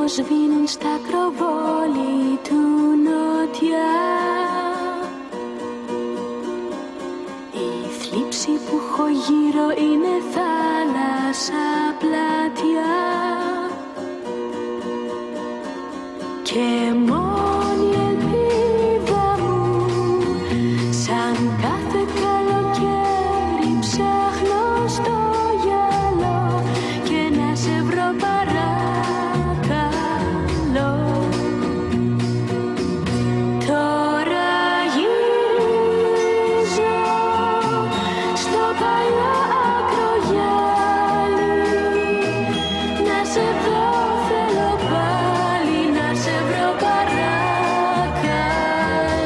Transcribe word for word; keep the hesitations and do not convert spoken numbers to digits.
σβήνουν στα ακροβόλη του νότια. Η θλίψη που έχω γύρω είναι θάλασσα πλάτια.